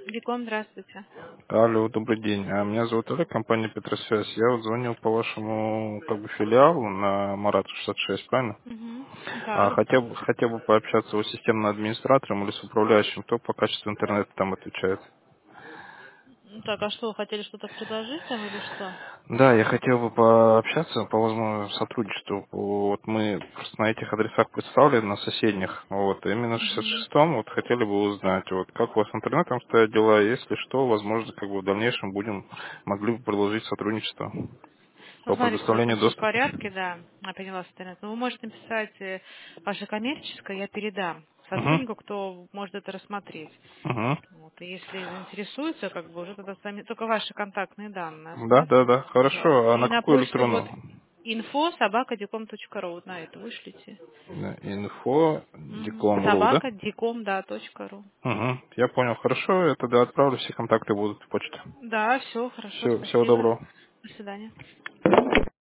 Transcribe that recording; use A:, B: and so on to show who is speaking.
A: Виком, здравствуйте.
B: Алло, добрый день. Меня зовут Олег, компания Петросвязь. Я вот звонил по вашему филиалу на Марата 66, правильно?
A: Мгм. Так.
B: Хотел бы пообщаться с системным администратором или с управляющим, кто по качеству интернета там отвечает.
A: Так, а что, вы хотели что-то предложить там или что?
B: Да, я хотел бы пообщаться по возможному сотрудничеству. Вот мы просто на этих адресах представлены, на соседних. Вот, именно в
A: Мгм.
B: 66-м вот хотели бы узнать, вот как у вас с интернетом стоят дела, если что, возможно, в дальнейшем могли бы продолжить сотрудничество
A: Ну,
B: по
A: смотрите, у нас
B: предоставлению
A: все в
B: доступа.
A: порядке, да, я поняла с интернет. Но вы можете написать ваше коммерческое, я передам
B: Угу.
A: сотруднику, кто может это рассмотреть.
B: Угу.
A: Вот, и если заинтересуется, уже тогда сами, только ваши контактные данные
B: Да,
A: оставьте,
B: да, да. Хорошо. А
A: и
B: на
A: на
B: какую
A: почту вот
B: электронную?
A: info@dicom.ru, вот на это вышлите.
B: Инфо,
A: Мгм.
B: диклом.ру, да?
A: Собака.dicom, да, .ру.
B: Угу. Я понял. Хорошо. Я тогда отправлю, все контакты будут в почте.
A: Да, все, хорошо,
B: Всего
A: спасибо.
B: доброго.
A: До свидания.